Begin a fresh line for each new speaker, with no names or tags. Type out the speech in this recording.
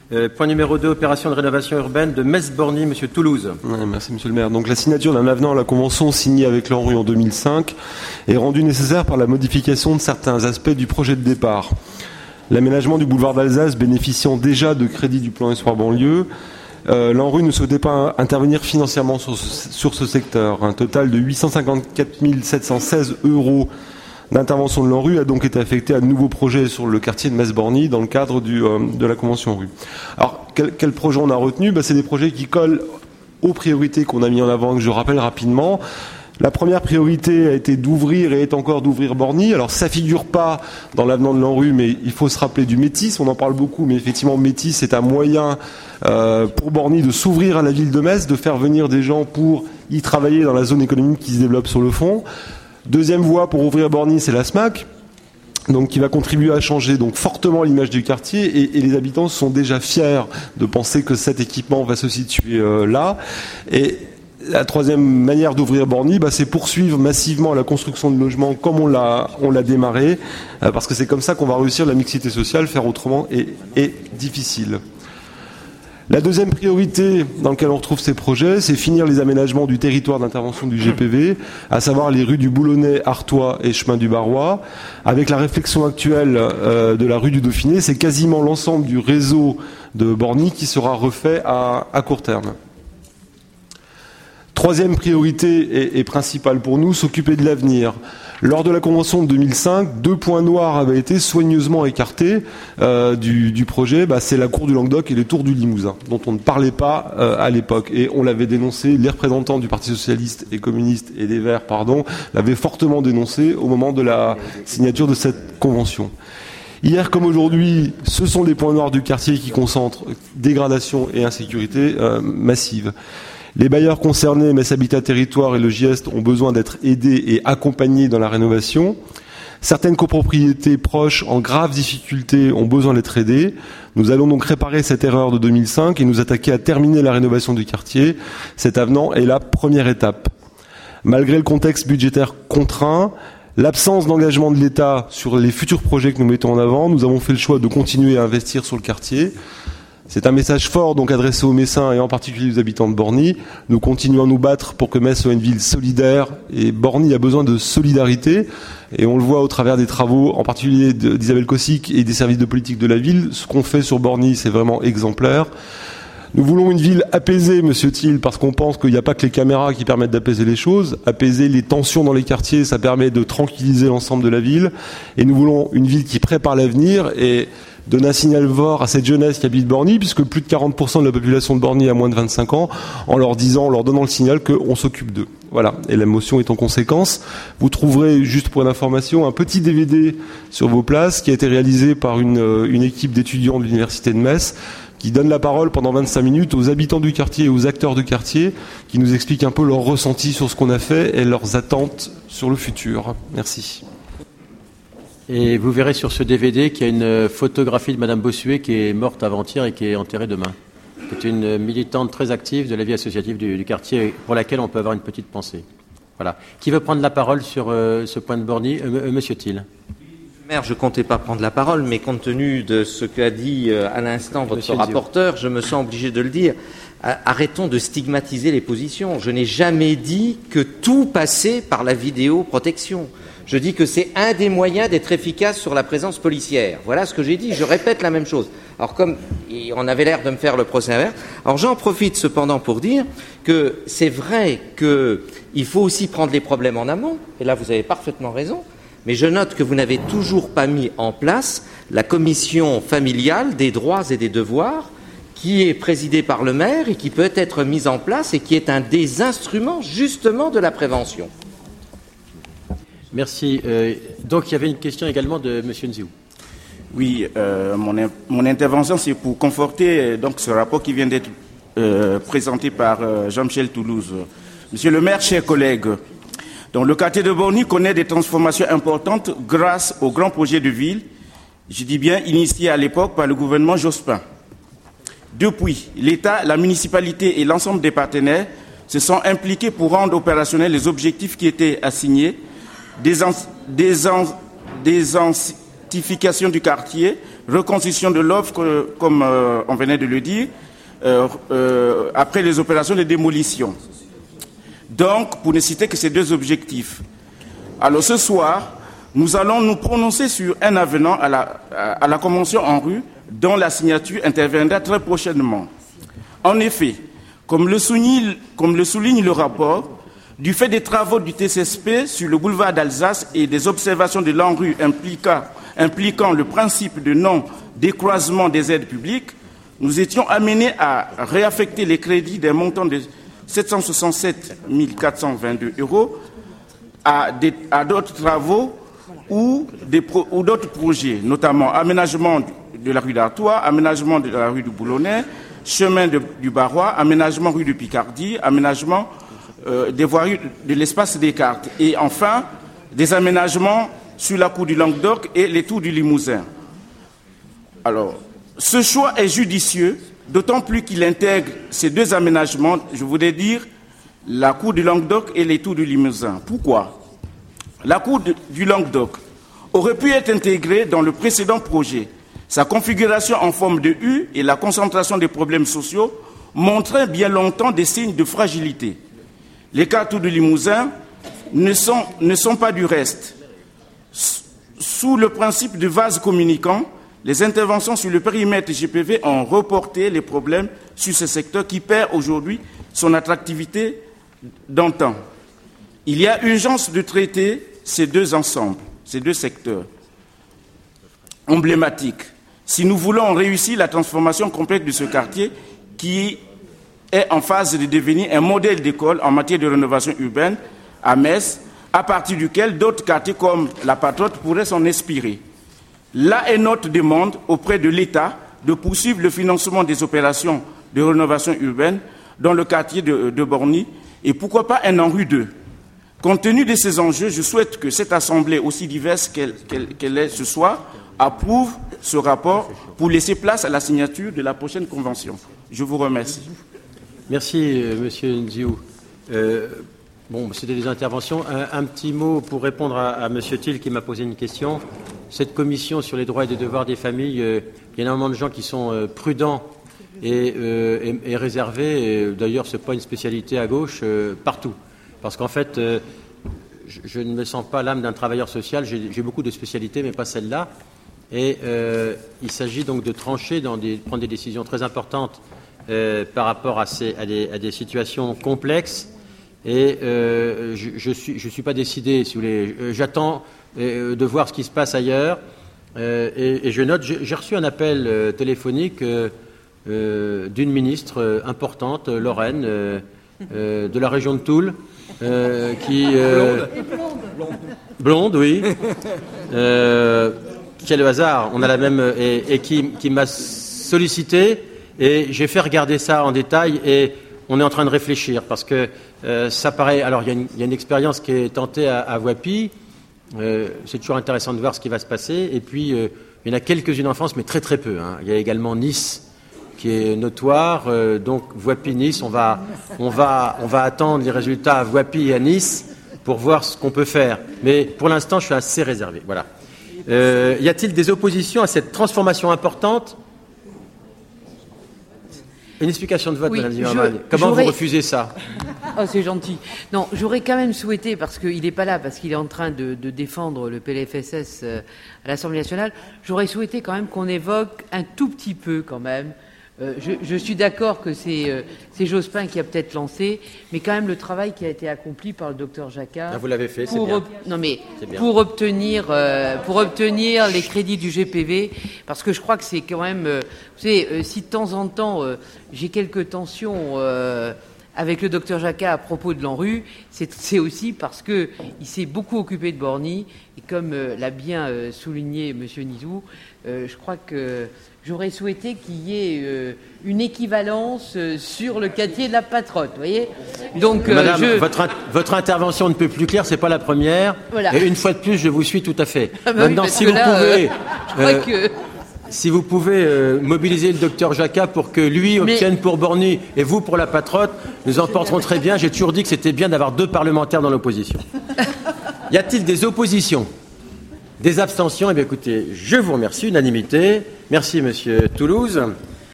Point numéro 2, opération de rénovation urbaine de Metz-Borny, Monsieur Toulouse.
Ouais, merci Monsieur le maire. Donc la signature d'un avenant à la convention signée avec l'ANRU en 2005 est rendue nécessaire par la modification de certains aspects du projet de départ. L'aménagement du boulevard d'Alsace bénéficiant déjà de crédits du plan Espoir banlieue, l'ANRU ne souhaitait pas intervenir financièrement sur ce secteur. Un total de 854 716 € d'intervention de l'ANRU a donc été affecté à de nouveaux projets sur le quartier de Metz-Borny dans le cadre de la convention rue. Alors, quel projet on a retenu ? C'est des projets qui collent aux priorités qu'on a mis en avant, que je rappelle rapidement. La première priorité a été d'ouvrir et est encore d'ouvrir Borny. Alors ça figure pas dans l'avenant de l'ANRU, mais il faut se rappeler du Métis. On en parle beaucoup, mais effectivement Métis c'est un moyen pour Borny de s'ouvrir à la ville de Metz, de faire venir des gens pour y travailler dans la zone économique qui se développe sur le fond. Deuxième voie pour ouvrir Borny, c'est la SMAC, donc qui va contribuer à changer donc fortement l'image du quartier et les habitants sont déjà fiers de penser que cet équipement va se situer là. Et la troisième manière d'ouvrir Borny, c'est poursuivre massivement la construction de logements comme on l'a démarré, parce que c'est comme ça qu'on va réussir la mixité sociale. Faire autrement est difficile. La deuxième priorité dans laquelle on retrouve ces projets, c'est finir les aménagements du territoire d'intervention du GPV, à savoir les rues du Boulonnais, Artois et Chemin du Barrois. Avec la réflexion actuelle de la rue du Dauphiné, c'est quasiment l'ensemble du réseau de Borny qui sera refait à court terme. Troisième priorité et principale pour nous, s'occuper de l'avenir. Lors de la convention de 2005, 2 points noirs avaient été soigneusement écartés du projet. C'est la cour du Languedoc et les tours du Limousin, dont on ne parlait pas à l'époque. Et on l'avait dénoncé, les représentants du Parti Socialiste et Communiste et des Verts, l'avaient fortement dénoncé au moment de la signature de cette convention. Hier comme aujourd'hui, ce sont les points noirs du quartier qui concentrent dégradation et insécurité massive. Les bailleurs concernés, Metz Habitat Territoire et le GIEST, ont besoin d'être aidés et accompagnés dans la rénovation. Certaines copropriétés proches en graves difficultés ont besoin d'être aidées. Nous allons donc réparer cette erreur de 2005 et nous attaquer à terminer la rénovation du quartier. Cet avenant est la première étape. Malgré le contexte budgétaire contraint, l'absence d'engagement de l'État sur les futurs projets que nous mettons en avant, nous avons fait le choix de continuer à investir sur le quartier. C'est un message fort donc adressé aux Messins et en particulier aux habitants de Borny. Nous continuons à nous battre pour que Metz soit une ville solidaire et Borny a besoin de solidarité. Et on le voit au travers des travaux, en particulier d'Isabelle Kossik et des services de politique de la ville. Ce qu'on fait sur Borny, c'est vraiment exemplaire. Nous voulons une ville apaisée, Monsieur Thiel, parce qu'on pense qu'il n'y a pas que les caméras qui permettent d'apaiser les choses. Apaiser les tensions dans les quartiers, ça permet de tranquilliser l'ensemble de la ville. Et nous voulons une ville qui prépare l'avenir et donne un signal fort à cette jeunesse qui habite Borny, puisque plus de 40% de la population de Borny a moins de 25 ans, en leur donnant le signal qu'on s'occupe d'eux. Voilà. Et la motion est en conséquence. Vous trouverez, juste pour l'information, un petit DVD sur vos places qui a été réalisé par une équipe d'étudiants de l'Université de Metz, qui donne la parole pendant 25 minutes aux habitants du quartier et aux acteurs du quartier, qui nous expliquent un peu leur ressenti sur ce qu'on a fait et leurs attentes sur le futur. Merci.
Et vous verrez sur ce DVD qu'il y a une photographie de Madame Bossuet qui est morte avant-hier et qui est enterrée demain. C'est une militante très active de la vie associative du quartier pour laquelle on peut avoir une petite pensée. Voilà. Qui veut prendre la parole sur ce point de Borny ? Monsieur Thiel.
Maire, je ne comptais pas prendre la parole, mais compte tenu de ce qu'a dit à l'instant votre rapporteur, je me sens obligé de le dire. Arrêtons de stigmatiser les positions. Je n'ai jamais dit que tout passait par la vidéoprotection. Je dis que c'est un des moyens d'être efficace sur la présence policière. Voilà ce que j'ai dit. Je répète la même chose. Alors, comme on avait l'air de me faire le procès inverse, alors j'en profite cependant pour dire que c'est vrai qu'il faut aussi prendre les problèmes en amont. Et là, vous avez parfaitement raison. Mais je note que vous n'avez toujours pas mis en place la commission familiale des droits et des devoirs qui est présidée par le maire et qui peut être mise en place et qui est un des instruments justement de la prévention.
Merci. Donc il y avait une question également de M. Nziou.
Oui, mon intervention c'est pour conforter donc ce rapport qui vient d'être présenté par Jean-Michel Toulouse. Monsieur le maire, chers collègues, donc, le quartier de Borny connaît des transformations importantes grâce au grand projet de ville, je dis bien initié à l'époque par le gouvernement Jospin. Depuis, l'État, la municipalité et l'ensemble des partenaires se sont impliqués pour rendre opérationnels les objectifs qui étaient assignés, désinsification du quartier, reconstitution de l'offre, comme on venait de le dire, après les opérations de démolition. Donc, pour ne citer que ces deux objectifs. Alors ce soir, nous allons nous prononcer sur un avenant à la Convention ANRU dont la signature interviendra très prochainement. En effet, comme le souligne le rapport, du fait des travaux du TCSP sur le boulevard d'Alsace et des observations de l'ANRU impliquant le principe de non-décroisement des aides publiques, nous étions amenés à réaffecter les crédits d'un montant de 767 422 € à d'autres travaux ou d'autres projets, notamment aménagement de la rue d'Artois, aménagement de la rue du Boulonnais, chemin du Barrois, aménagement rue de Picardie, aménagement des voiries de l'espace Descartes et enfin des aménagements sur la cour du Languedoc et les tours du Limousin. Alors, ce choix est judicieux, d'autant plus qu'il intègre ces deux aménagements, je voudrais dire, la cour du Languedoc et les tours du Limousin. Pourquoi ? La cour du Languedoc aurait pu être intégrée dans le précédent projet. Sa configuration en forme de U et la concentration des problèmes sociaux montraient bien longtemps des signes de fragilité. Les quatre tours du Limousin ne sont pas du reste. Sous le principe de vase communicant, les interventions sur le périmètre GPV ont reporté les problèmes sur ce secteur qui perd aujourd'hui son attractivité d'antan. Il y a urgence de traiter ces deux ensembles, ces deux secteurs emblématiques, si nous voulons réussir la transformation complète de ce quartier qui est en phase de devenir un modèle d'école en matière de rénovation urbaine à Metz, à partir duquel d'autres quartiers comme la Patrotte pourraient s'en inspirer. Là est notre demande auprès de l'État de poursuivre le financement des opérations de rénovation urbaine dans le quartier de Borny et pourquoi pas un ANRU 2. Compte tenu de ces enjeux, je souhaite que cette Assemblée, aussi diverse qu'elle est ce soir, approuve ce rapport pour laisser place à la signature de la prochaine convention. Je vous remercie.
Merci, Monsieur Nziou. C'était des interventions. Un petit mot pour répondre à Monsieur Thiel qui m'a posé une question. Cette commission sur les droits et les devoirs des familles, il y a énormément de gens qui sont prudents et réservés. D'ailleurs, ce n'est pas une spécialité à gauche partout. Parce qu'en fait, je ne me sens pas l'âme d'un travailleur social. J'ai beaucoup de spécialités, mais pas celle-là. Et il s'agit donc de trancher, prendre des décisions très importantes par rapport à des situations complexes. Et je suis pas décidé, si vous voulez. J'attends de voir ce qui se passe ailleurs. Et je note, j'ai reçu un appel téléphonique d'une ministre importante, Lorraine, de la région de Toul, qui blonde, oui. Quel hasard, on a la même et qui m'a sollicité et j'ai fait regarder ça en détail et on est en train de réfléchir parce que ça paraît. Alors il y a une expérience qui est tentée à Voipy. C'est toujours intéressant de voir ce qui va se passer. Et puis il y en a quelques-unes en France, mais très très peu. Hein. Il y a également Nice qui est notoire. Donc Voipy-Nice, on va attendre les résultats à Voipy et à Nice pour voir ce qu'on peut faire. Mais pour l'instant, je suis assez réservé. Voilà. Y a-t-il des oppositions à cette transformation importante ? Une explication de vote, Madame Zimmermann. Comment vous refusez ça ?
Oh, c'est gentil. Non, j'aurais quand même souhaité, parce qu'il n'est pas là, parce qu'il est en train de défendre le PLFSS à l'Assemblée nationale, j'aurais souhaité quand même qu'on évoque un tout petit peu quand même. Je suis d'accord que c'est Jospin qui a peut-être lancé, mais quand même le travail qui a été accompli par le docteur Jacquat.
Ah, vous l'avez fait, c'est bien.
Non, mais pour obtenir les crédits du GPV, parce que je crois que c'est quand même. Vous savez, si de temps en temps j'ai quelques tensions avec le docteur Jacquat à propos de l'ANRU, c'est aussi parce que il s'est beaucoup occupé de Borny et comme l'a bien souligné Monsieur Nziou, je crois que j'aurais souhaité qu'il y ait une équivalence sur le quartier de la Patrotte, vous voyez. Donc,
Madame, votre intervention ne peut plus claire, c'est pas la première.
Voilà.
Et une fois de plus, je vous suis tout à fait.
Maintenant,
si vous pouvez mobiliser le docteur Jacquat pour que lui obtienne pour Borny et vous pour la Patrotte, nous en porterons très bien. J'ai toujours dit que c'était bien d'avoir deux parlementaires dans l'opposition. Y a-t-il des oppositions ? Des abstentions? Eh bien écoutez, je vous remercie, unanimité. Merci Monsieur Toulouse.